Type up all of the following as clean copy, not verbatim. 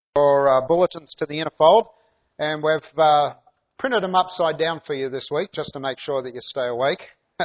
Your bulletins to the inner fold, and we've printed them upside down for you this week just to make sure that you stay awake.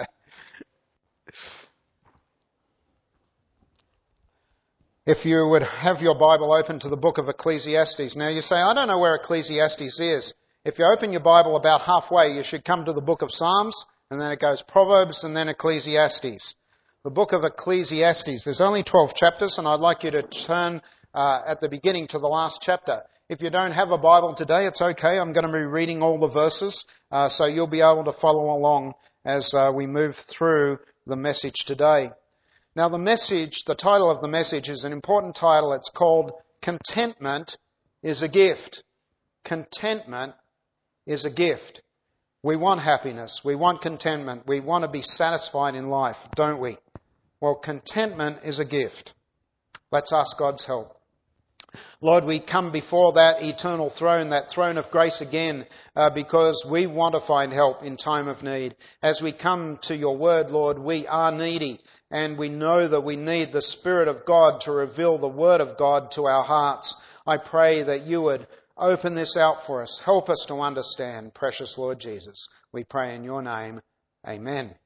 If you would have your Bible open to the book of Ecclesiastes. Now you say, I don't know where Ecclesiastes is. If you open your Bible about halfway, you should come to the book of Psalms, and then it goes Proverbs, and then Ecclesiastes. The book of Ecclesiastes, there's only 12 chapters, and I'd like you to turn at the beginning to the last chapter. If you don't have a Bible today, it's okay. I'm going to be reading all the verses, so you'll be able to follow along as we move through the message today. Now the title of the message is an important title. It's called Contentment is a Gift. Contentment is a gift. We want happiness. We want contentment. We want to be satisfied in life, don't we? Well, contentment is a gift. Let's ask God's help. Lord, we come before that eternal throne, that throne of grace again, because we want to find help in time of need. As we come to your word, Lord, we are needy, and we know that we need the Spirit of God to reveal the word of God to our hearts. I pray that you would open this out for us. Help us to understand, precious Lord Jesus. We pray in your name. Amen.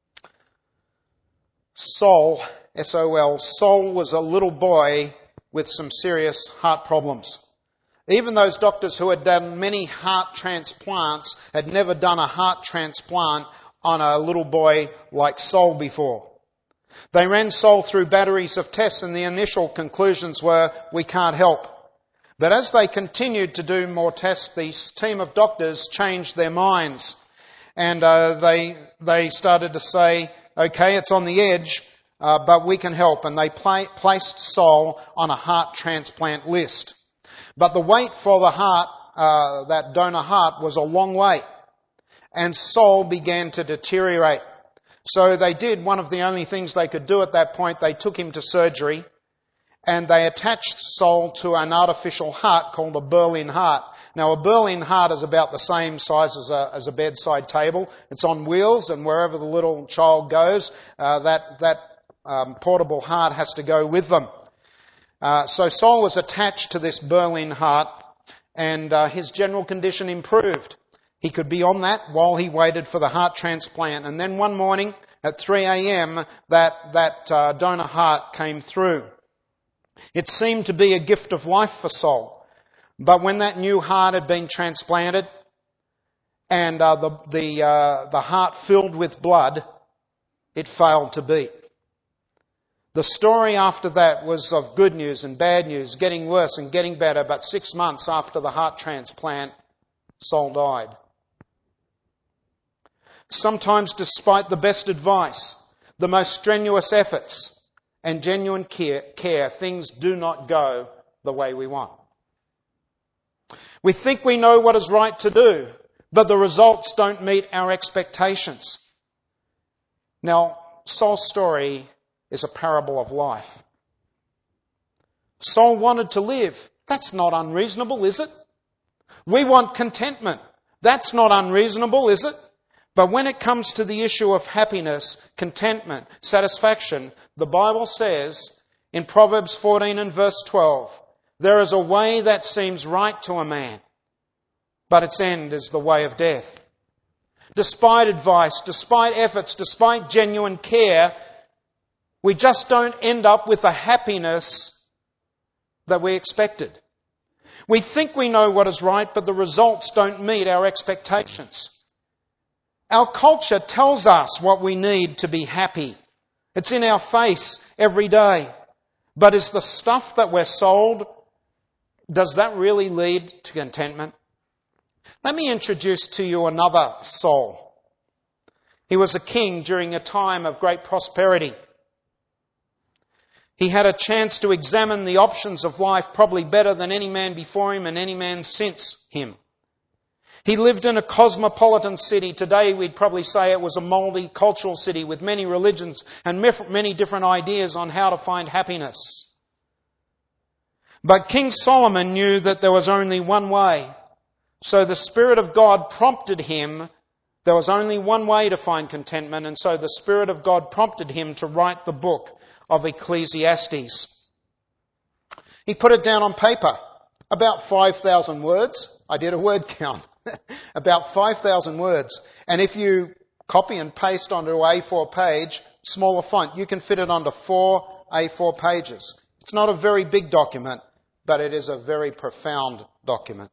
Saul, S-O-L, Saul was a little boy with some serious heart problems. Even those doctors who had done many heart transplants had never done a heart transplant on a little boy like Saul before. They ran Saul through batteries of tests, and the initial conclusions were, we can't help. But as they continued to do more tests, the team of doctors changed their minds. And they started to say, okay, it's on the edge, but we can help. And they placed Saul on a heart transplant list. But the wait for the heart, that donor heart, was a long wait. And Saul began to deteriorate. So they did one of the only things they could do at that point. They took him to surgery, and they attached Saul to an artificial heart called a Berlin heart. Now, a Berlin heart is about the same size as a bedside table. It's on wheels, and wherever the little child goes, that portable heart has to go with them. So Saul was attached to this Berlin heart, and his general condition improved. He could be on that while he waited for the heart transplant. And then one morning at 3 a.m., that donor heart came through. It seemed to be a gift of life for Saul. But when that new heart had been transplanted and the heart filled with blood, it failed to beat. The story after that was of good news and bad news, getting worse and getting better. But 6 months after the heart transplant, Saul died. Sometimes, despite the best advice, the most strenuous efforts, and genuine care, things do not go the way we want. We think we know what is right to do, but the results don't meet our expectations. Now, Saul's story is a parable of life. Saul wanted to live. That's not unreasonable, is it? We want contentment. That's not unreasonable, is it? But when it comes to the issue of happiness, contentment, satisfaction, the Bible says in Proverbs 14 and verse 12, there is a way that seems right to a man, but its end is the way of death. Despite advice, despite efforts, despite genuine care, we just don't end up with the happiness that we expected. We think we know what is right, but the results don't meet our expectations. Our culture tells us what we need to be happy. It's in our face every day. But is the stuff that we're sold, does that really lead to contentment? Let me introduce to you another Saul. He was a king during a time of great prosperity. He had a chance to examine the options of life probably better than any man before him and any man since him. He lived in a cosmopolitan city. Today we'd probably say it was a multicultural city with many religions and many different ideas on how to find happiness. But King Solomon knew that there was only one way. So the Spirit of God prompted him. There was only one way to find contentment, and so the Spirit of God prompted him to write the book of Ecclesiastes. He put it down on paper. About 5,000 words. I did a word count. About 5,000 words. And if you copy and paste onto an A4 page, smaller font, you can fit it onto 4 A4 pages. It's not a very big document, but it is a very profound document.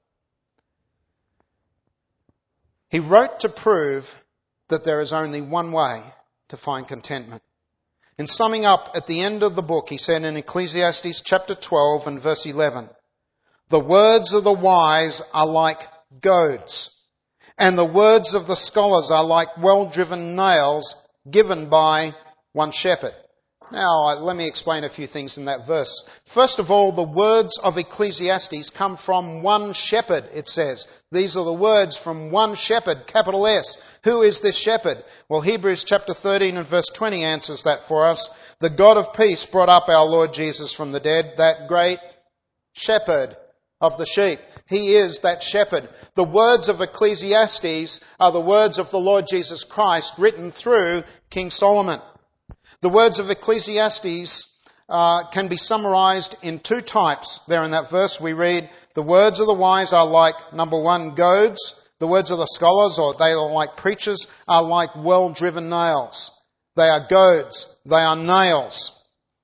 He wrote to prove that there is only one way to find contentment. In summing up at the end of the book, he said in Ecclesiastes chapter 12 and verse 11, "The words of the wise are like goads, and the words of the scholars are like well-driven nails given by one shepherd." Now, let me explain a few things in that verse. First of all, the words of Ecclesiastes come from one shepherd, it says. These are the words from one shepherd, capital S. Who is this shepherd? Well, Hebrews chapter 13 and verse 20 answers that for us. The God of peace brought up our Lord Jesus from the dead, that great shepherd of the sheep. He is that shepherd. The words of Ecclesiastes are the words of the Lord Jesus Christ written through King Solomon. The words of Ecclesiastes can be summarized in two types. There in that verse we read, the words of the wise are like, number one, goads. The words of the scholars, or they are like preachers, are like well-driven nails. They are goads. They are nails.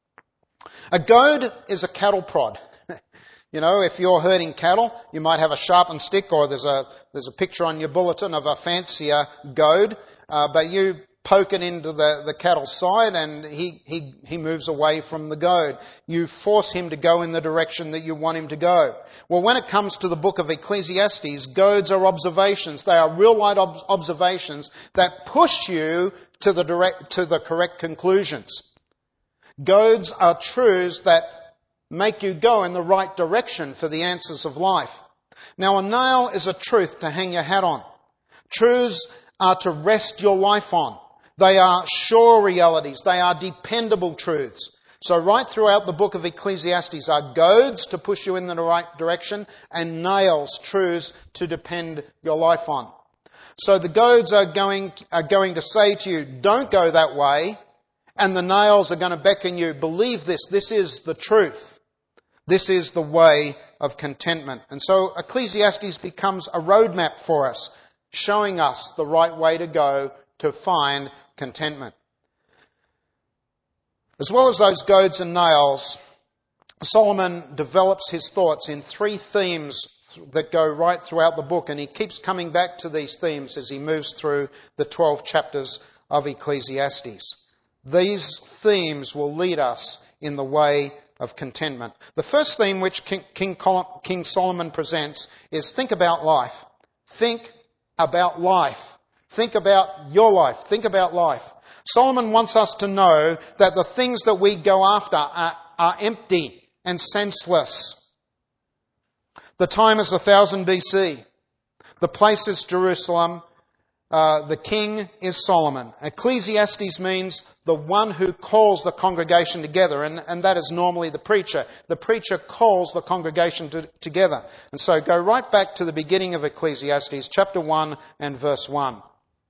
A goad is a cattle prod. You know, if you're herding cattle, you might have a sharpened stick, or there's a picture on your bulletin of a fancier goad, but you poke it into the cattle's side and he moves away from the goad. You force him to go in the direction that you want him to go. Well, when it comes to the book of Ecclesiastes, goads are observations. They are real-life observations that push you to the correct conclusions. Goads are truths that make you go in the right direction for the answers of life. Now, a nail is a truth to hang your hat on. Truths are to rest your life on. They are sure realities. They are dependable truths. So right throughout the book of Ecclesiastes are goads to push you in the right direction and nails, truths to depend your life on. So the goads are going to say to you, don't go that way. And the nails are going to beckon you, believe this. This is the truth. This is the way of contentment. And so Ecclesiastes becomes a roadmap for us, showing us the right way to go to find contentment. As well as those goads and nails, Solomon develops his thoughts in three themes that go right throughout the book, and he keeps coming back to these themes as he moves through the 12 chapters of Ecclesiastes. These themes will lead us in the way of contentment. The first theme which King Solomon presents is think about life. Think about life. Think about your life. Think about life. Solomon wants us to know that the things that we go after are empty and senseless. The time is 1000 BC. The place is Jerusalem. The king is Solomon. Ecclesiastes means the one who calls the congregation together, and that is normally the preacher. The preacher calls the congregation together. And so go right back to the beginning of Ecclesiastes, chapter 1 and verse 1.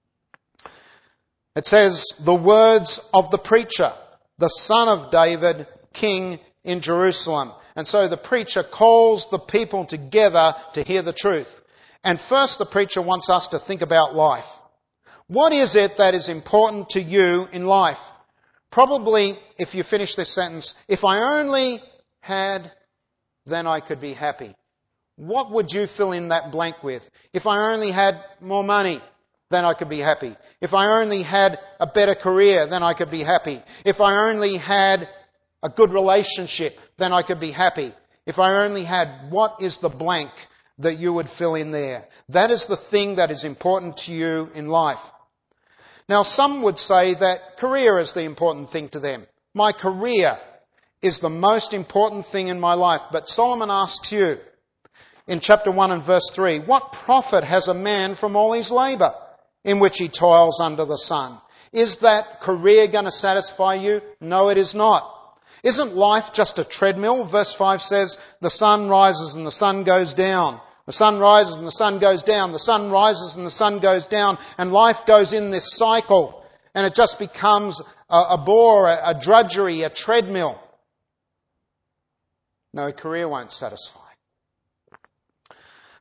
It says, the words of the preacher, the son of David, king in Jerusalem. And so the preacher calls the people together to hear the truth. And first the preacher wants us to think about life. What is it that is important to you in life? Probably, if you finish this sentence, if I only had, then I could be happy. What would you fill in that blank with? If I only had more money, then I could be happy. If I only had a better career, then I could be happy. If I only had a good relationship, then I could be happy. If I only had, what is the blank that you would fill in there? That is the thing that is important to you in life. Now, some would say that career is the important thing to them. My career is the most important thing in my life. But Solomon asks you in chapter 1 and verse 3, what profit has a man from all his labour in which he toils under the sun? Is that career going to satisfy you? No, it is not. Isn't life just a treadmill? Verse 5 says, the sun rises and the sun goes down. The sun rises and the sun goes down. The sun rises and the sun goes down. And life goes in this cycle. And it just becomes a bore, a drudgery, a treadmill. No, a career won't satisfy.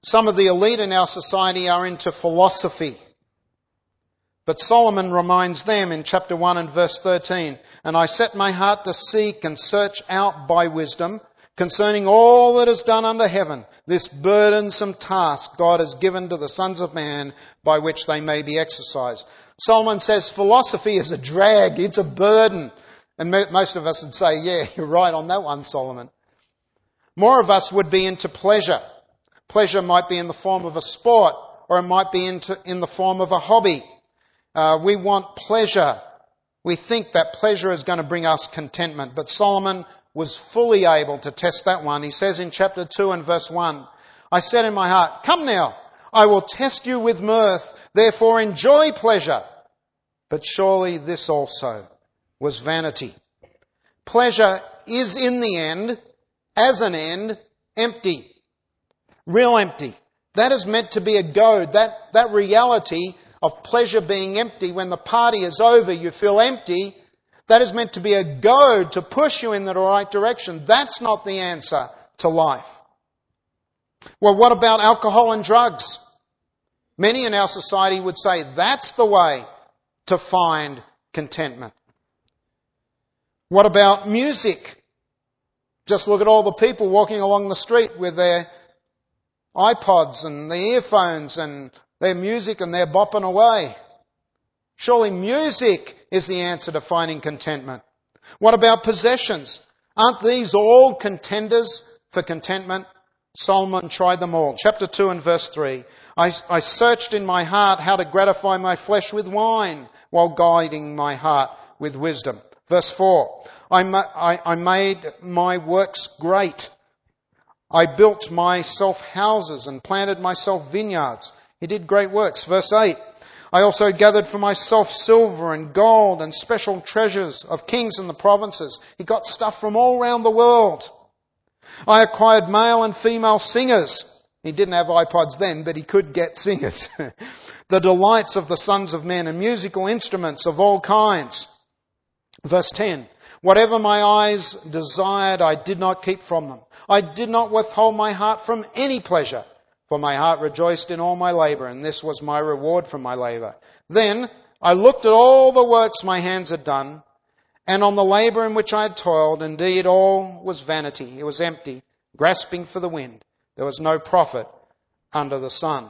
Some of the elite in our society are into philosophy. But Solomon reminds them in chapter 1 and verse 13, "And I set my heart to seek and search out by wisdom concerning all that is done under heaven, this burdensome task God has given to the sons of man by which they may be exercised." Solomon says philosophy is a drag, it's a burden. And most of us would say, yeah, you're right on that one, Solomon. More of us would be into pleasure. Pleasure might be in the form of a sport, or it might be in the form of a hobby. We want pleasure. We think that pleasure is going to bring us contentment. But Solomon was fully able to test that one. He says in chapter 2 and verse 1, "I said in my heart, come now, I will test you with mirth, therefore enjoy pleasure. But surely this also was vanity." Pleasure is in the end, as an end, empty. Real empty. That is meant to be a goad. That reality of pleasure being empty, when the party is over, you feel empty, that is meant to be a goad to push you in the right direction. That's not the answer to life. Well, what about alcohol and drugs? Many in our society would say that's the way to find contentment. What about music? Just look at all the people walking along the street with their iPods and the earphones and their music, and they're bopping away. Surely music is the answer to finding contentment. What about possessions? Aren't these all contenders for contentment? Solomon tried them all. Chapter 2 and verse 3. I searched in my heart how to gratify my flesh with wine, while guiding my heart with wisdom. Verse 4. I made my works great. I built myself houses and planted myself vineyards. He did great works. Verse 8. I also gathered for myself silver and gold and special treasures of kings in the provinces. He got stuff from all around the world. I acquired male and female singers. He didn't have iPods then, but he could get singers. The delights of the sons of men and musical instruments of all kinds. Verse 10. Whatever my eyes desired, I did not keep from them. I did not withhold my heart from any pleasure, for my heart rejoiced in all my labour, and this was my reward from my labour. Then I looked at all the works my hands had done, and on the labour in which I had toiled. Indeed, all was vanity. It was empty, grasping for the wind. There was no profit under the sun.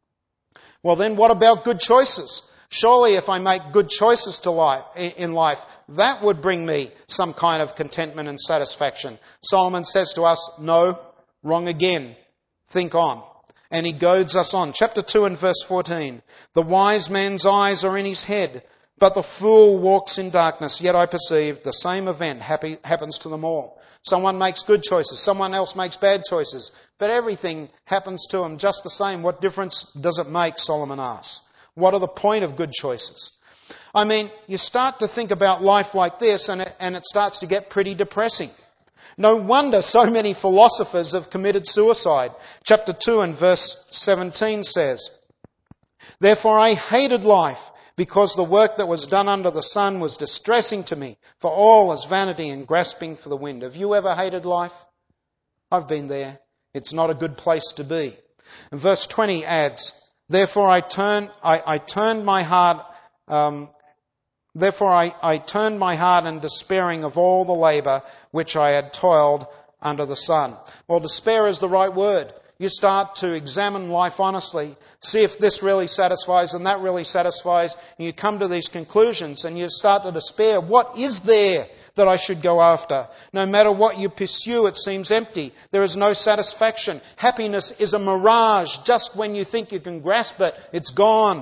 Well then, what about good choices? Surely if I make good choices in life, that would bring me some kind of contentment and satisfaction. Solomon says to us, no, wrong again. Think on. And he goads us on. Chapter 2 and verse 14. The wise man's eyes are in his head, but the fool walks in darkness. Yet I perceive the same event happens to them all. Someone makes good choices. Someone else makes bad choices. But everything happens to them just the same. What difference does it make, Solomon asks? What are the point of good choices? I mean, you start to think about life like this and it starts to get pretty depressing. No wonder so many philosophers have committed suicide. Chapter 2 and verse 17 says, Therefore I hated life, because the work that was done under the sun was distressing to me, for all is vanity and grasping for the wind. Have you ever hated life? I've been there. It's not a good place to be. And verse 20 adds, Therefore I turned my heart in despairing of all the labour which I had toiled under the sun. Well, despair is the right word. You start to examine life honestly, see if this really satisfies and that really satisfies, and you come to these conclusions and you start to despair. What is there that I should go after? No matter what you pursue, it seems empty. There is no satisfaction. Happiness is a mirage. Just when you think you can grasp it, it's gone.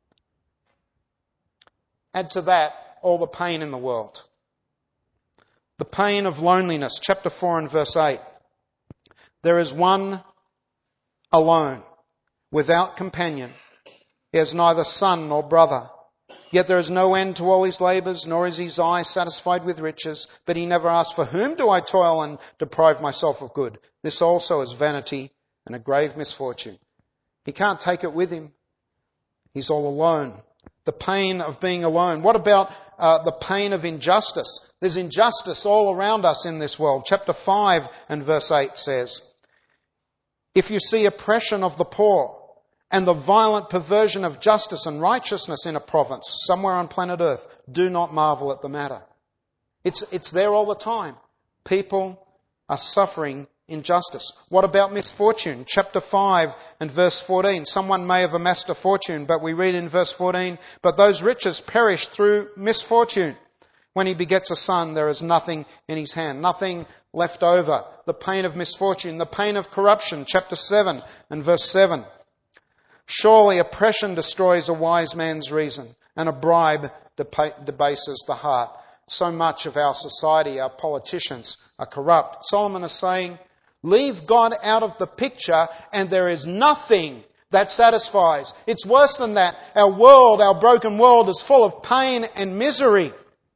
Add to that all the pain in the world. The pain of loneliness. Chapter 4 and verse 8. There is one alone, without companion. He has neither son nor brother. Yet there is no end to all his labours, nor is his eye satisfied with riches. But he never asks, For whom do I toil and deprive myself of good? This also is vanity and a grave misfortune. He can't take it with him. He's all alone. The pain of being alone. What about the pain of injustice? There's injustice all around us in this world. Chapter 5 and verse 8 says, If you see oppression of the poor and the violent perversion of justice and righteousness in a province, somewhere on planet Earth, do not marvel at the matter. It's there all the time. People are suffering injustice. What about misfortune? Chapter 5 and verse 14. Someone may have amassed a fortune, but we read in verse 14, but those riches perish through misfortune. When he begets a son, there is nothing in his hand, nothing left over. The pain of misfortune, the pain of corruption. Chapter 7 and verse 7. Surely oppression destroys a wise man's reason, and a bribe debases the heart. So much of our society, our politicians, are corrupt. Solomon is saying, leave God out of the picture and there is nothing that satisfies. It's worse than that. Our world, our broken world, is full of pain and misery.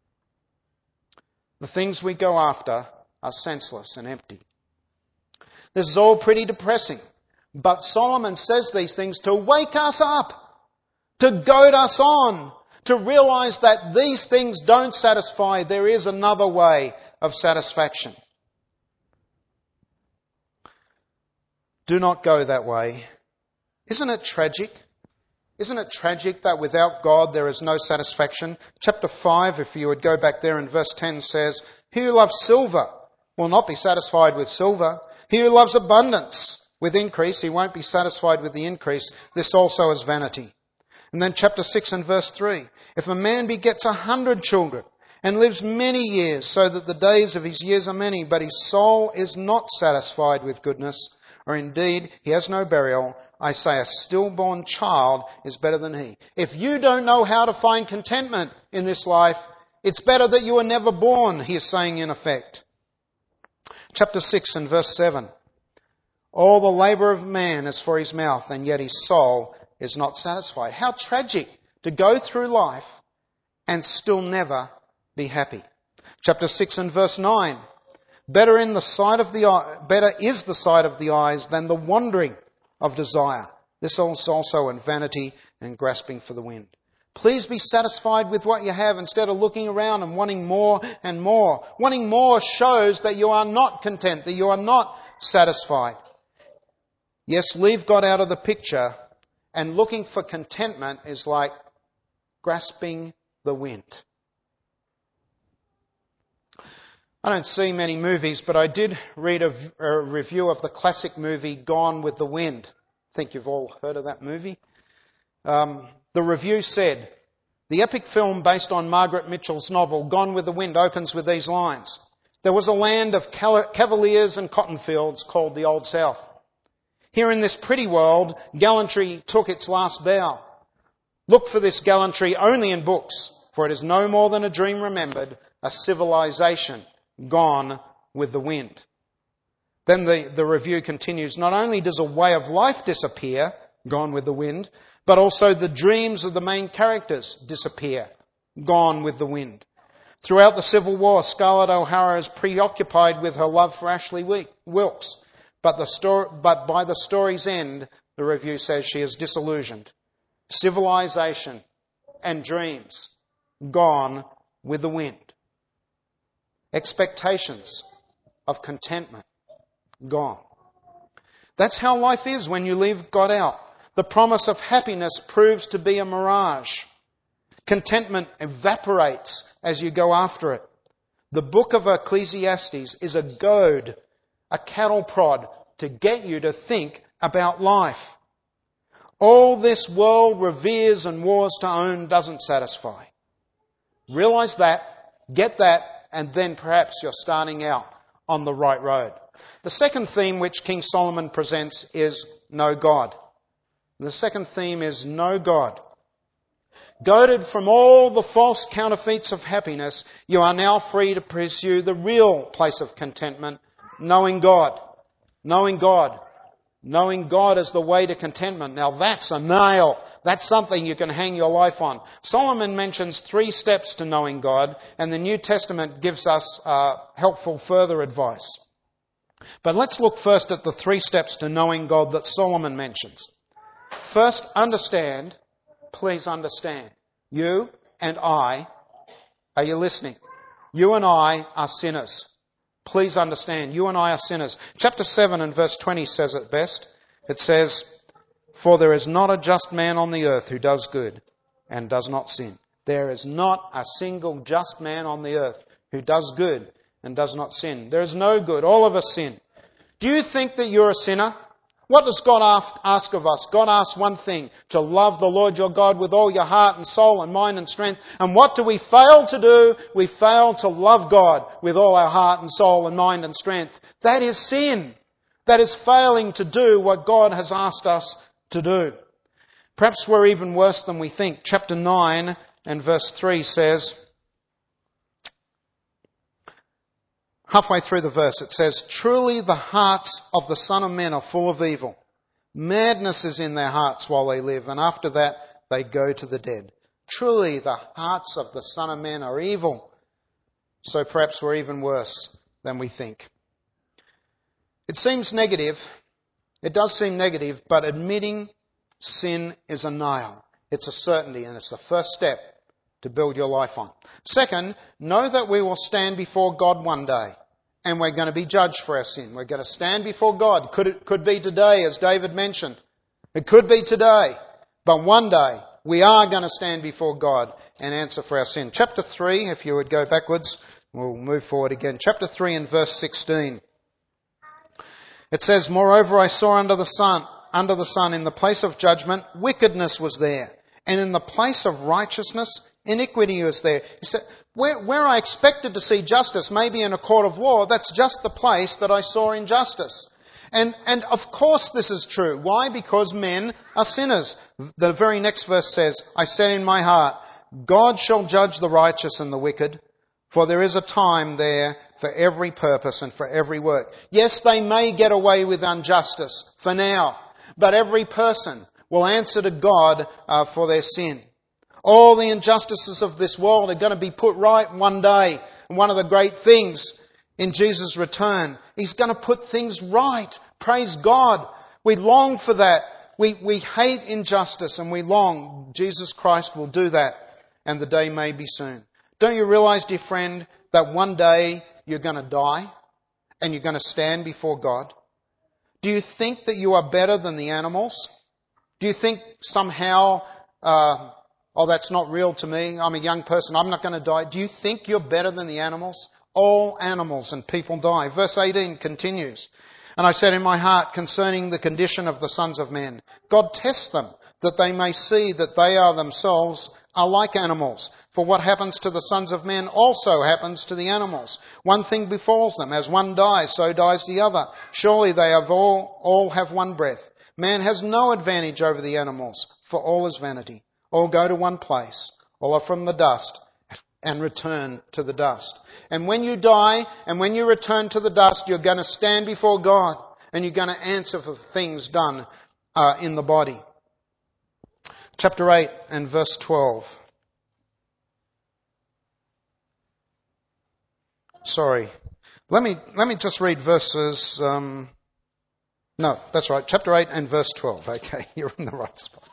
The things we go after are senseless and empty. This is all pretty depressing. But Solomon says these things to wake us up, to goad us on, to realize that these things don't satisfy. There is another way of satisfaction. Do not go that way. Isn't it tragic? Isn't it tragic that without God there is no satisfaction? Chapter 5, if you would go back there in verse 10 says, he who loves silver will not be satisfied with silver. He who loves abundance with increase, he won't be satisfied with the increase. This also is vanity. And then chapter 6 and verse 3. If a man begets 100 children and lives many years, so that the days of his years are many, but his soul is not satisfied with goodness, or indeed he has no burial, I say a stillborn child is better than he. If you don't know how to find contentment in this life, it's better that you were never born, he is saying in effect. Chapter 6 and verse 7. All the labour of man is for his mouth, and yet his soul is not satisfied. How tragic to go through life and still never be happy. Chapter 6 and verse 9. Better is the sight of the eyes than the wandering of desire. This is also in vanity and grasping for the wind. Please be satisfied with what you have instead of looking around and wanting more and more. Wanting more shows that you are not content, that you are not satisfied. Yes, leave God out of the picture, and looking for contentment is like grasping the wind. I don't see many movies, but I did read a review of the classic movie Gone with the Wind. I think you've all heard of that movie. The review said, the epic film based on Margaret Mitchell's novel Gone with the Wind opens with these lines. There was a land of cavaliers and cotton fields called the Old South. Here in this pretty world, gallantry took its last bow. Look for this gallantry only in books, for it is no more than a dream remembered, a civilization gone with the wind. Then the review continues, not only does a way of life disappear, gone with the wind, but also the dreams of the main characters disappear, gone with the wind. Throughout the Civil War, Scarlett O'Hara is preoccupied with her love for Ashley Wilkes, but by the story's end, the review says she is disillusioned. Civilization and dreams gone with the wind. Expectations of contentment gone. That's how life is when you leave God out. The promise of happiness proves to be a mirage. Contentment evaporates as you go after it. The book of Ecclesiastes is a goad, a cattle prod to get you to think about life. All this world reveres and wars to own doesn't satisfy. Realize that, get that, and then perhaps you're starting out on the right road. The second theme which King Solomon presents is know God. The second theme is know God. Goaded from all the false counterfeits of happiness, you are now free to pursue the real place of contentment, knowing God. Knowing God. Knowing God is the way to contentment. Now that's a nail. That's something you can hang your life on. Solomon mentions 3 steps to knowing God, and the New Testament gives us helpful further advice. But let's look first at the 3 steps to knowing God that Solomon mentions. First, understand. Please understand. You and I, are you listening? You and I are sinners. Please understand, you and I are sinners. Chapter 7 and verse 20 says it best. It says, "For there is not a just man on the earth who does good and does not sin." There is not a single just man on the earth who does good and does not sin. There is no good. All of us sin. Do you think that you're a sinner? What does God ask of us? God asks one thing, to love the Lord your God with all your heart and soul and mind and strength. And what do we fail to do? We fail to love God with all our heart and soul and mind and strength. That is sin. That is failing to do what God has asked us to do. Perhaps we're even worse than we think. Chapter 9 and verse 3 says, halfway through the verse, it says, "Truly the hearts of the Son of Men are full of evil. Madness is in their hearts while they live, and after that they go to the dead." Truly the hearts of the Son of Men are evil. So perhaps we're even worse than we think. It seems negative. It does seem negative, but admitting sin is a nail. It's a certainty, and it's the first step to build your life on. Second, know that we will stand before God one day, and we're going to be judged for our sin. We're going to stand before God. Could be today, as David mentioned. It could be today, but one day we are going to stand before God and answer for our sin. Chapter 3, if you would go backwards, we'll move forward again. Chapter 3 and verse 16. It says, "Moreover, I saw under the sun, in the place of judgment, wickedness was there. And in the place of righteousness, iniquity was there." He said, where I expected to see justice, maybe in a court of law, that's just the place that I saw injustice. And of course this is true. Why? Because men are sinners. The very next verse says, "I said in my heart, God shall judge the righteous and the wicked, for there is a time there for every purpose and for every work." Yes, they may get away with injustice for now, but every person will answer to God for their sin. All the injustices of this world are going to be put right one day. And one of the great things in Jesus' return, He's going to put things right. Praise God. We long for that. We hate injustice and we long. Jesus Christ will do that, and the day may be soon. Don't you realize, dear friend, that one day you're going to die and you're going to stand before God? Do you think that you are better than the animals? Do you think somehow, that's not real to me, I'm a young person, I'm not going to die? Do you think you're better than the animals? All animals and people die. Verse 18 continues, "And I said in my heart concerning the condition of the sons of men, God tests them, that they may see that they are themselves are like animals. For what happens to the sons of men also happens to the animals. One thing befalls them, as one dies, so dies the other. Surely they have all have one breath. Man has no advantage over the animals, for all is vanity. All go to one place. All are from the dust, and return to the dust." And when you die, and when you return to the dust, you're going to stand before God, and you're going to answer for things done in the body. Chapter 8 and verse 12. Sorry. Let me just read verses... No, that's right. Chapter 8 and verse 12. Okay, you're in the right spot.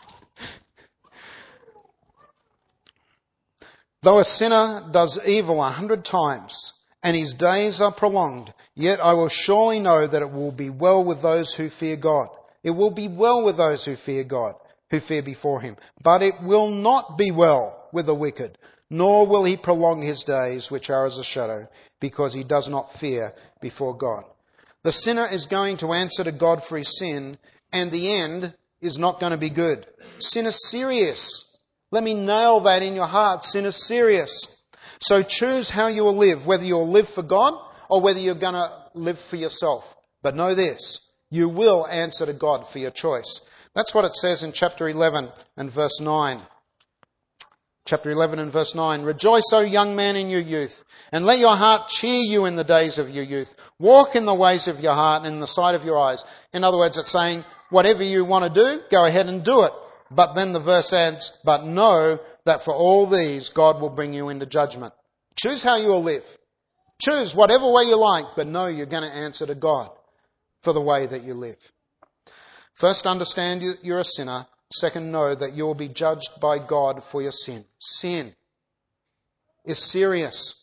"Though a sinner does evil 100 times, and his days are prolonged, yet I will surely know that it will be well with those who fear God. It will be well with those who fear God, who fear before Him. But it will not be well with the wicked, nor will he prolong his days, which are as a shadow, because he does not fear before God." The sinner is going to answer to God for his sin, and the end is not going to be good. Sin is serious. Let me nail that in your heart. Sin is serious. So choose how you will live, whether you'll live for God or whether you're going to live for yourself. But know this, you will answer to God for your choice. That's what it says in chapter 11 and verse 9. Chapter 11 and verse 9. "Rejoice, O young man, in your youth, and let your heart cheer you in the days of your youth. Walk in the ways of your heart and in the sight of your eyes." In other words, it's saying, whatever you want to do, go ahead and do it. But then the verse adds, "But know that for all these God will bring you into judgment." Choose how you will live. Choose whatever way you like, but know you're going to answer to God for the way that you live. First, understand you're a sinner. Second, know that you will be judged by God for your sin. Sin is serious.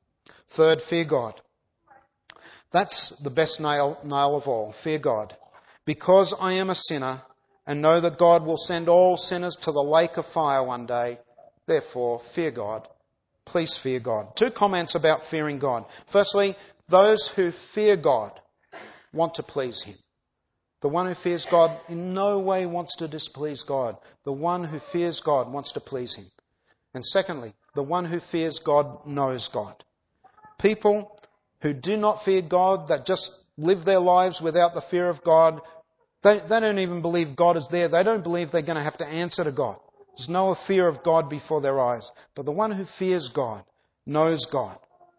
Third, fear God. That's the best nail of all. Fear God. Because I am a sinner and know that God will send all sinners to the lake of fire one day, therefore fear God. Please fear God. 2 comments about fearing God. Firstly, those who fear God want to please Him. The one who fears God in no way wants to displease God. The one who fears God wants to please Him. And secondly, the one who fears God knows God. People who do not fear God, that just live their lives without the fear of God, they don't even believe God is there. They don't believe they're going to have to answer to God. There's no fear of God before their eyes. But the one who fears God knows God.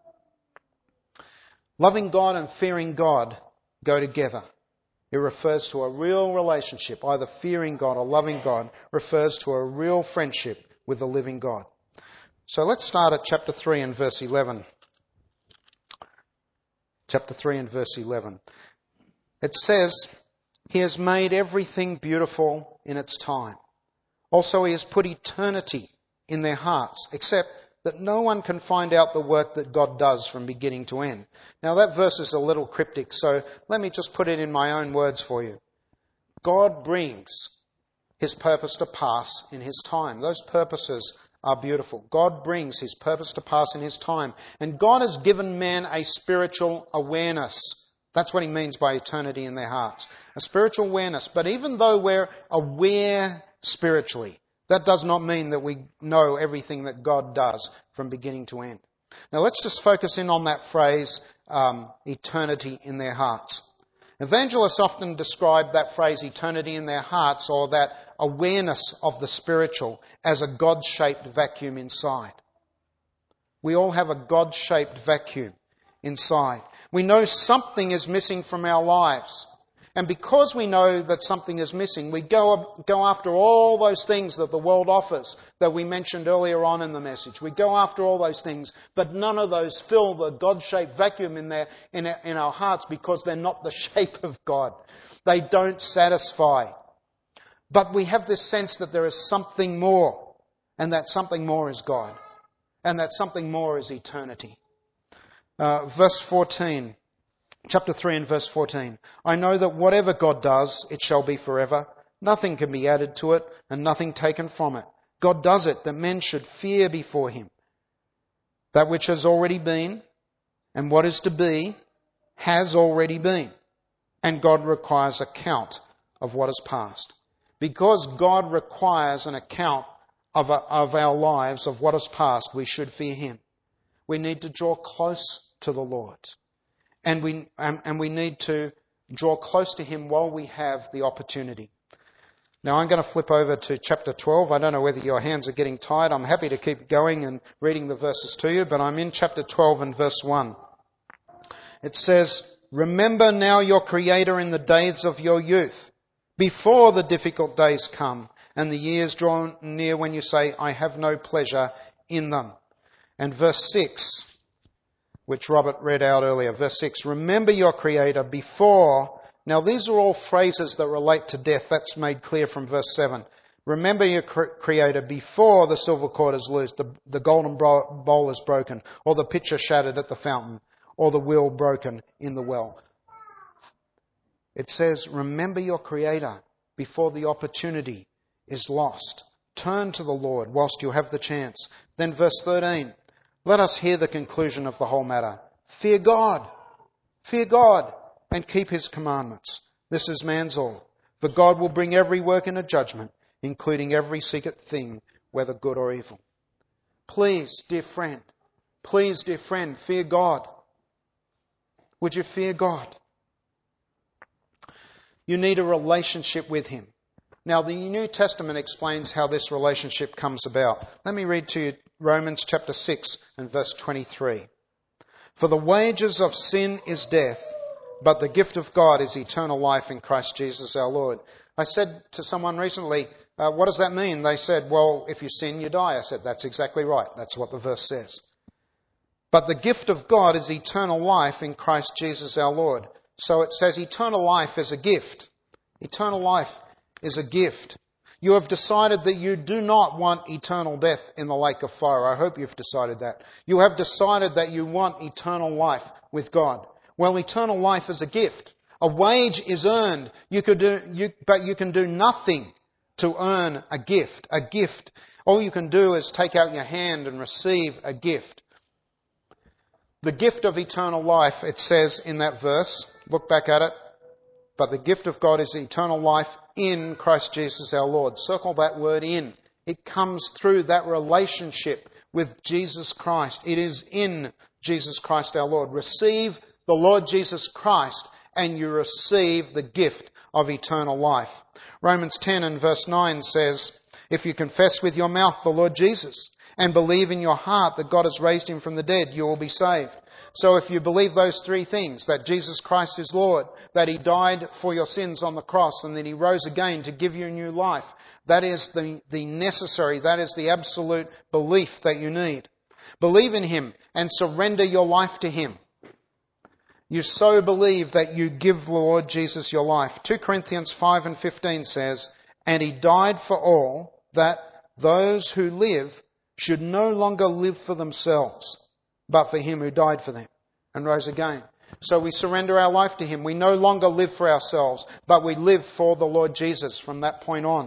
Loving God and fearing God go together. It refers to a real relationship. Either fearing God or loving God refers to a real friendship with the living God. So let's start at chapter 3 and verse 11. Chapter 3 and verse 11. It says, He has made everything beautiful in its time. Also He has put eternity in their hearts, except that no one can find out the work that God does from beginning to end. Now that verse is a little cryptic, so let me just put it in my own words for you. God brings His purpose to pass in His time. Those purposes are beautiful. God brings His purpose to pass in His time. And God has given man a spiritual awareness. That's what He means by eternity in their hearts. A spiritual awareness. But even though we're aware spiritually, that does not mean that we know everything that God does from beginning to end. Now let's just focus in on that phrase, eternity in their hearts. Evangelists often describe that phrase, eternity in their hearts, or that awareness of the spiritual, as a God-shaped vacuum inside. We all have a God-shaped vacuum inside. We know something is missing from our lives. And because we know that something is missing, we go after all those things that the world offers that we mentioned earlier on in the message. We go after all those things, but none of those fill the God-shaped vacuum in our hearts because they're not the shape of God. They don't satisfy. But we have this sense that there is something more, and that something more is God, and that something more is eternity. Verse 14. Chapter 3 and verse 14. I know that whatever God does, it shall be forever. Nothing can be added to it and nothing taken from it. God does it that men should fear before Him. That which has already been and what is to be has already been. And God requires account of what is past. Because God requires an account of our lives, of what is past, we should fear Him. We need to draw close to the Lord. And we need to draw close to Him while we have the opportunity. Now I'm going to flip over to chapter 12. I don't know whether your hands are getting tired. I'm happy to keep going and reading the verses to you, but I'm in chapter 12 and verse 1. It says, Remember now your Creator in the days of your youth, before the difficult days come, and the years draw near when you say, I have no pleasure in them. And verse 6, which Robert read out earlier. Verse 6, remember your Creator before... Now these are all phrases that relate to death. That's made clear from verse 7. Remember your Creator before the silver cord is loosed, the golden bowl is broken, or the pitcher shattered at the fountain, or the wheel broken in the well. It says, remember your Creator before the opportunity is lost. Turn to the Lord whilst you have the chance. Then verse 13, let us hear the conclusion of the whole matter. Fear God, and keep His commandments. This is man's all. For God will bring every work into judgment, including every secret thing, whether good or evil. Please, dear friend, fear God. Would you fear God? You need a relationship with Him. Now, the New Testament explains how this relationship comes about. Let me read to you Romans chapter 6 and verse 23. For the wages of sin is death, but the gift of God is eternal life in Christ Jesus our Lord. I said to someone recently, what does that mean? They said, well, if you sin, you die. I said, that's exactly right. That's what the verse says. But the gift of God is eternal life in Christ Jesus our Lord. So it says eternal life is a gift. Eternal life is a gift. You have decided that you do not want eternal death in the lake of fire. I hope you've decided that. You have decided that you want eternal life with God. Well, eternal life is a gift. A wage is earned, but you can do nothing to earn a gift. A gift, all you can do is take out your hand and receive a gift. The gift of eternal life, it says in that verse, look back at it, but the gift of God is eternal life in Christ Jesus our Lord. Circle that word in. It comes through that relationship with Jesus Christ. It is in Jesus Christ our Lord. Receive the Lord Jesus Christ and you receive the gift of eternal life. Romans 10 and verse 9 says, if you confess with your mouth the Lord Jesus and believe in your heart that God has raised him from the dead, you will be saved. So if you believe those three things, that Jesus Christ is Lord, that he died for your sins on the cross, and that he rose again to give you new life, that is the necessary, that is the absolute belief that you need. Believe in him and surrender your life to him. You so believe that you give the Lord Jesus your life. 2 Corinthians 5 and 15 says, and he died for all, that those who live should no longer live for themselves, but for him who died for them and rose again. So we surrender our life to him. We no longer live for ourselves, but we live for the Lord Jesus from that point on.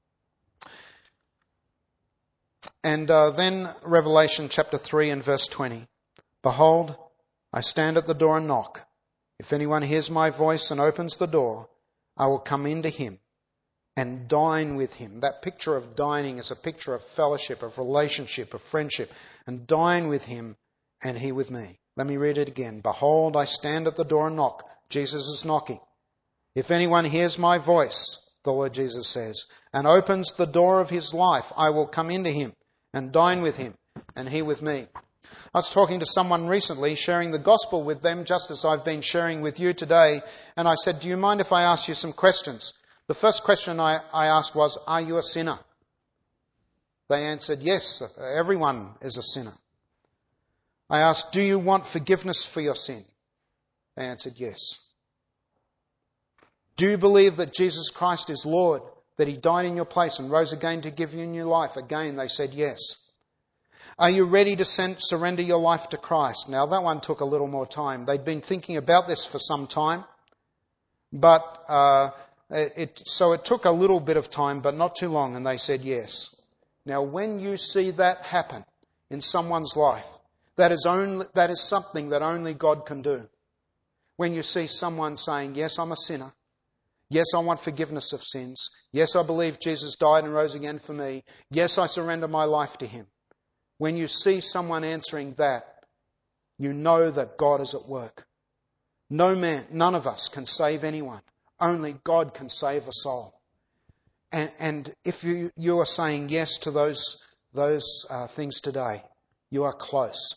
And then Revelation chapter 3 and verse 20. Behold, I stand at the door and knock. If anyone hears my voice and opens the door, I will come into him and dine with him. That picture of dining is a picture of fellowship, of relationship, of friendship. And dine with him and he with me. Let me read it again. Behold, I stand at the door and knock. Jesus is knocking. If anyone hears my voice, the Lord Jesus says, and opens the door of his life, I will come into him and dine with him and he with me. I was talking to someone recently, sharing the gospel with them, just as I've been sharing with you today. And I said, do you mind if I ask you some questions? The first question I asked was, are you a sinner? They answered, yes, everyone is a sinner. I asked, do you want forgiveness for your sin? They answered, yes. Do you believe that Jesus Christ is Lord, that he died in your place and rose again to give you new life? Again, they said yes. Are you ready to surrender your life to Christ? Now, that one took a little more time. They'd been thinking about this for some time, but it took a little bit of time, but not too long, and they said yes. Now, when you see that happen in someone's life, that is something that only God can do. When you see someone saying, yes, I'm a sinner. Yes, I want forgiveness of sins. Yes, I believe Jesus died and rose again for me. Yes, I surrender my life to him. When you see someone answering that, you know that God is at work. No man, none of us can save anyone. Only God can save a soul. And if you are saying yes to those things today, you are close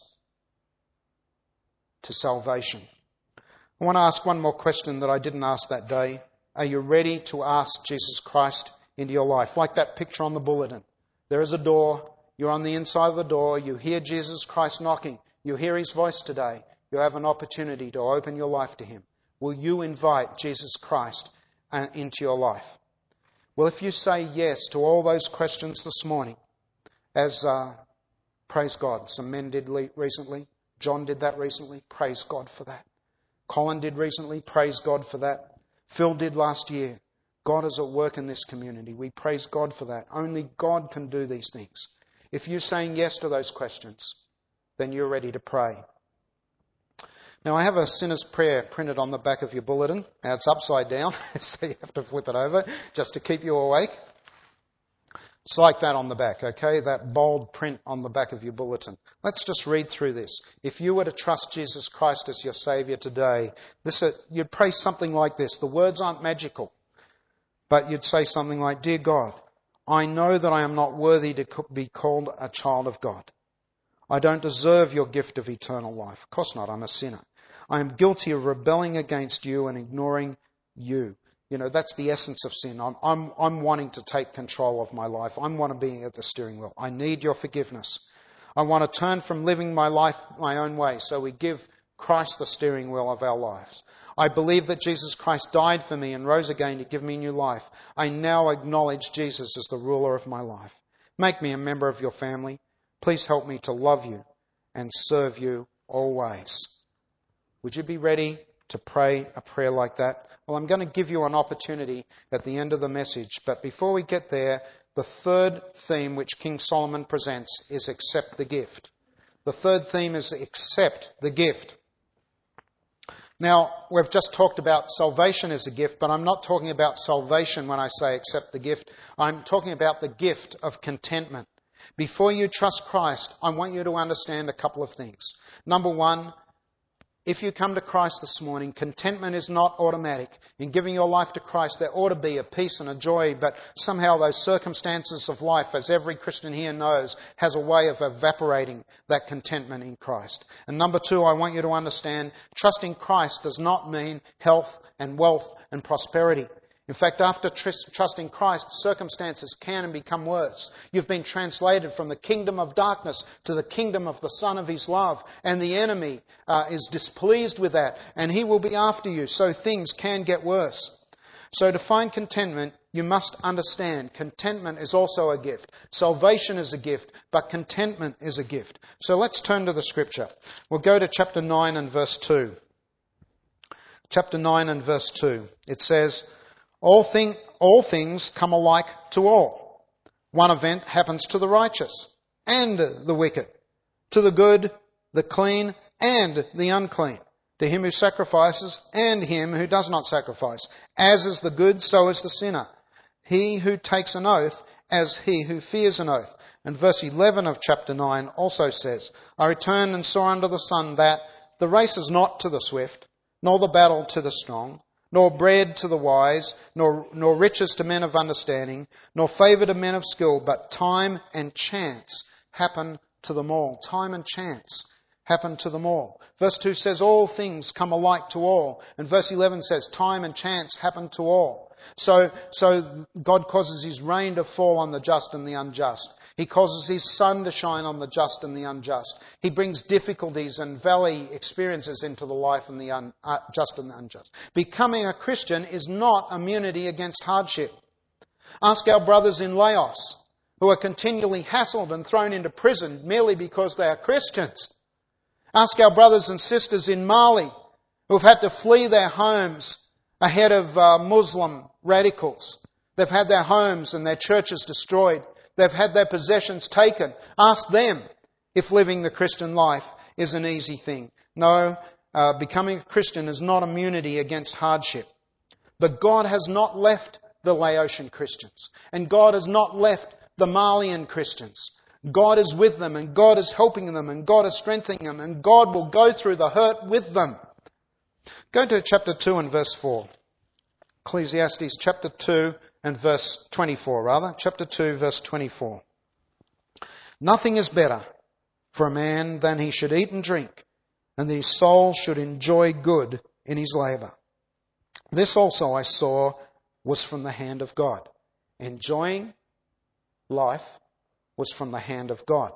to salvation. I want to ask one more question that I didn't ask that day. Are you ready to ask Jesus Christ into your life? Like that picture on the bulletin. There is a door. You're on the inside of the door. You hear Jesus Christ knocking. You hear his voice today. You have an opportunity to open your life to him. Will you invite Jesus Christ into your life? Well, if you say yes to all those questions this morning, as praise God, some men did recently. John did that recently. Praise God for that. Colin did recently. Praise God for that. Phil did last year. God is at work in this community. We praise God for that. Only God can do these things. If you're saying yes to those questions, then you're ready to pray. Now, I have a sinner's prayer printed on the back of your bulletin. Now, it's upside down, so you have to flip it over just to keep you awake. It's like that on the back, okay? That bold print on the back of your bulletin. Let's just read through this. If you were to trust Jesus Christ as your Saviour today, you'd pray something like this. The words aren't magical, but you'd say something like, Dear God, I know that I am not worthy to be called a child of God. I don't deserve your gift of eternal life. Of course not, I'm a sinner. I am guilty of rebelling against you and ignoring you. You know, that's the essence of sin. I'm wanting to take control of my life. I want to be at the steering wheel. I need your forgiveness. I want to turn from living my life my own way. So we give Christ the steering wheel of our lives. I believe that Jesus Christ died for me and rose again to give me new life. I now acknowledge Jesus as the ruler of my life. Make me a member of your family. Please help me to love you and serve you always. Would you be ready to pray a prayer like that? Well, I'm going to give you an opportunity at the end of the message. But before we get there, the third theme which King Solomon presents is accept the gift. The third theme is accept the gift. Now, we've just talked about salvation as a gift, but I'm not talking about salvation when I say accept the gift. I'm talking about the gift of contentment. Before you trust Christ, I want you to understand a couple of things. Number one, if you come to Christ this morning, contentment is not automatic. In giving your life to Christ, there ought to be a peace and a joy, but somehow those circumstances of life, as every Christian here knows, has a way of evaporating that contentment in Christ. And number two, I want you to understand, trusting Christ does not mean health and wealth and prosperity. In fact, after trusting Christ, circumstances can and become worse. You've been translated from the kingdom of darkness to the kingdom of the Son of His love. And the enemy is displeased with that. And he will be after you. So things can get worse. So to find contentment, you must understand contentment is also a gift. Salvation is a gift, but contentment is a gift. So let's turn to the scripture. We'll go to chapter 9 and verse 2. Chapter 9 and verse 2. It says, All things come alike to all. One event happens to the righteous and the wicked, to the good, the clean, and the unclean, to him who sacrifices and him who does not sacrifice. As is the good, so is the sinner. He who takes an oath, as he who fears an oath. And verse 11 of chapter 9 also says, I returned and saw under the sun that the race is not to the swift, nor the battle to the strong, nor bread to the wise, nor riches to men of understanding, nor favour to men of skill, but time and chance happen to them all. Time and chance happen to them all. Verse 2 says, all things come alike to all. And verse 11 says, time and chance happen to all. So God causes His rain to fall on the just and the unjust. He causes His sun to shine on the just and the unjust. He brings difficulties and valley experiences into the life of the just and the unjust. Becoming a Christian is not immunity against hardship. Ask our brothers in Laos, who are continually hassled and thrown into prison merely because they are Christians. Ask our brothers and sisters in Mali, who have had to flee their homes ahead of Muslim radicals. They've had their homes and their churches destroyed. They've had their possessions taken. Ask them if living the Christian life is an easy thing. No, becoming a Christian is not immunity against hardship. But God has not left the Laotian Christians. And God has not left the Malian Christians. God is with them and God is helping them and God is strengthening them and God will go through the hurt with them. Go to chapter 2 and verse 4. Ecclesiastes chapter 2 and verse 24 rather. Chapter 2 verse 24. Nothing is better for a man than he should eat and drink, and that his soul should enjoy good in his labour. This also I saw was from the hand of God. Enjoying life was from the hand of God.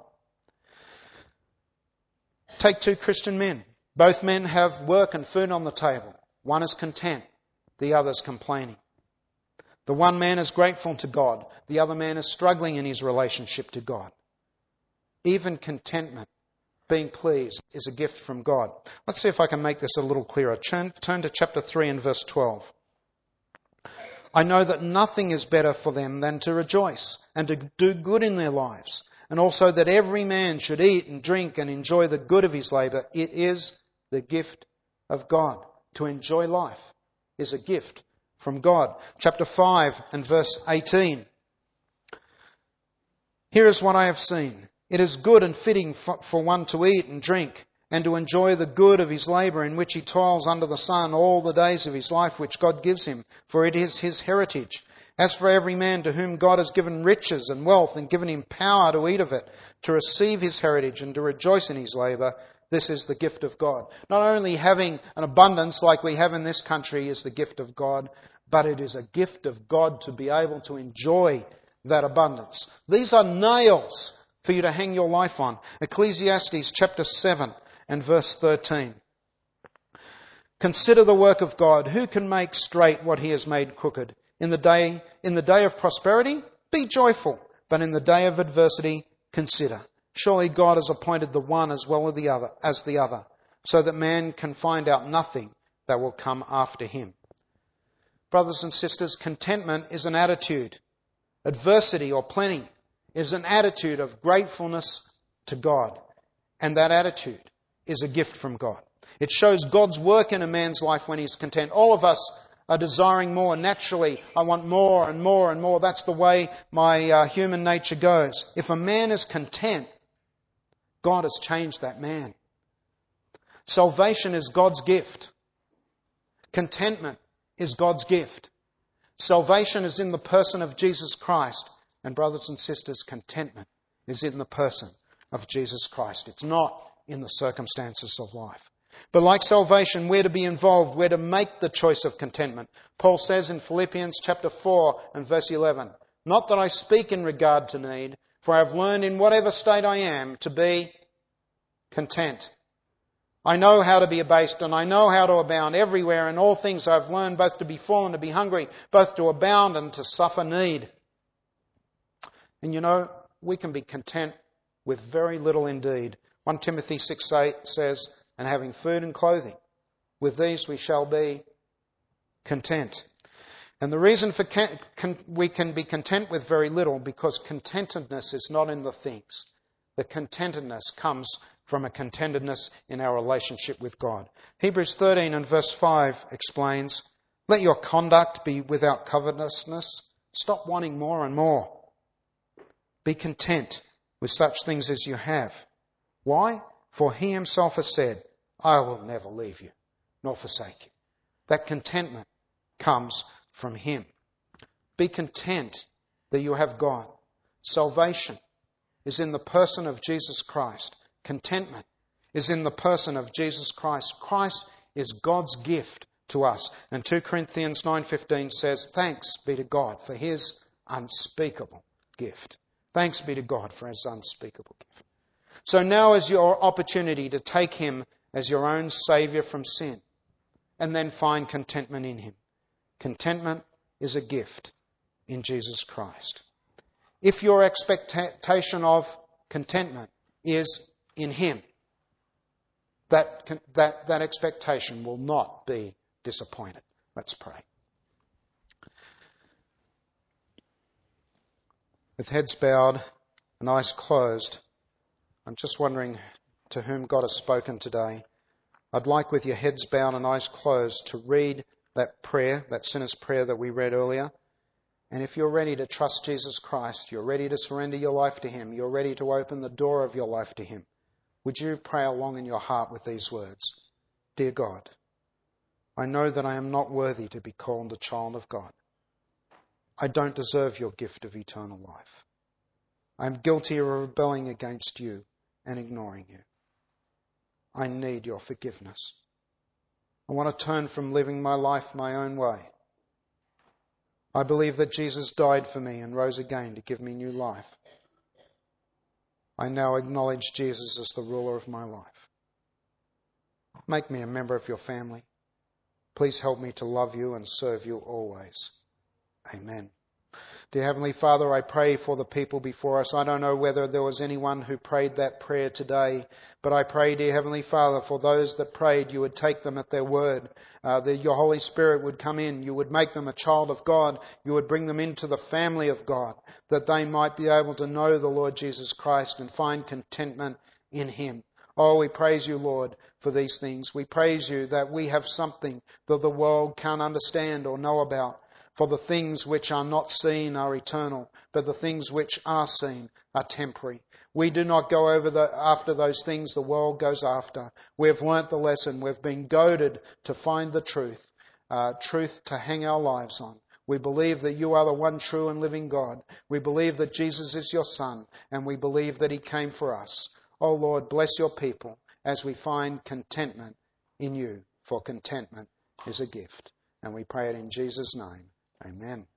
Take two Christian men. Both men have work and food on the table. One is content, the other is complaining. The one man is grateful to God. The other man is struggling in his relationship to God. Even contentment, being pleased, is a gift from God. Let's see if I can make this a little clearer. Turn to chapter 3 and verse 12. I know that nothing is better for them than to rejoice and to do good in their lives, and also that every man should eat and drink and enjoy the good of his labour. It is the gift of God. To enjoy life is a gift from God. Chapter 5 and verse 18. Here is what I have seen. It is good and fitting for one to eat and drink and to enjoy the good of his labour in which he toils under the sun all the days of his life which God gives him, for it is his heritage. As for every man to whom God has given riches and wealth and given him power to eat of it, to receive his heritage and to rejoice in his labour, this is the gift of God. Not only having an abundance like we have in this country is the gift of God, but it is a gift of God to be able to enjoy that abundance. These are nails for you to hang your life on. Ecclesiastes chapter 7 and verse 13. Consider the work of God. Who can make straight what he has made crooked? In the day of prosperity, be joyful, but in the day of adversity, consider. Surely God has appointed the one as well as the other, so that man can find out nothing, that will come after him. Brothers and sisters, contentment is an attitude. Adversity or plenty is an attitude of gratefulness to God. And that attitude is a gift from God. It shows God's work in a man's life when he's content. All of us are desiring more. Naturally, I want more and more and more. That's the way my human nature goes. If a man is content, God has changed that man. Salvation is God's gift. Contentment is God's gift. Salvation is in the person of Jesus Christ. And brothers and sisters, contentment is in the person of Jesus Christ. It's not in the circumstances of life. But like salvation, we're to be involved. We're to make the choice of contentment. Paul says in Philippians chapter 4 and verse 11, "Not that I speak in regard to need, for I have learned in whatever state I am to be content. I know how to be abased and I know how to abound. Everywhere in all things I have learned both to be full and to be hungry, both to abound and to suffer need." And you know, we can be content with very little indeed. 1 Timothy 6:8 says, "And having food and clothing, with these we shall be content." And the reason for we can be content with very little, because contentedness is not in the things. The contentedness comes from a contentedness in our relationship with God. Hebrews 13 and verse 5 explains, "Let your conduct be without covetousness." Stop wanting more and more. Be content with such things as you have. Why? For he himself has said, "I will never leave you nor forsake you." That contentment comes from him. Be content that you have God. Salvation is in the person of Jesus Christ. Contentment is in the person of Jesus Christ. Christ is God's gift to us. And 2 Corinthians 9:15 says, "Thanks be to God for his unspeakable gift." Thanks be to God for his unspeakable gift. So now is your opportunity to take him as your own Saviour from sin and then find contentment in him. Contentment is a gift in Jesus Christ. If your expectation of contentment is in him, that expectation will not be disappointed. Let's pray. With heads bowed and eyes closed, I'm just wondering to whom God has spoken today. I'd like, with your heads bowed and eyes closed, to read that prayer, that sinner's prayer that we read earlier. And if you're ready to trust Jesus Christ, you're ready to surrender your life to him, you're ready to open the door of your life to him, would you pray along in your heart with these words? "Dear God, I know that I am not worthy to be called a child of God. I don't deserve your gift of eternal life. I am guilty of rebelling against you and ignoring you. I need your forgiveness. I want to turn from living my life my own way. I believe that Jesus died for me and rose again to give me new life. I now acknowledge Jesus as the ruler of my life. Make me a member of your family. Please help me to love you and serve you always. Amen." Dear Heavenly Father, I pray for the people before us. I don't know whether there was anyone who prayed that prayer today, but I pray, dear Heavenly Father, for those that prayed, you would take them at their word, that your Holy Spirit would come in, you would make them a child of God, you would bring them into the family of God, that they might be able to know the Lord Jesus Christ and find contentment in him. Oh, we praise you, Lord, for these things. We praise you that we have something that the world can't understand or know about. For the things which are not seen are eternal, but the things which are seen are temporary. We do not go after those things the world goes after. We have learnt the lesson. We've been goaded to find the truth to hang our lives on. We believe that you are the one true and living God. We believe that Jesus is your Son, and we believe that he came for us. Oh Lord, bless your people as we find contentment in you, for contentment is a gift. And we pray it in Jesus' name. Amen.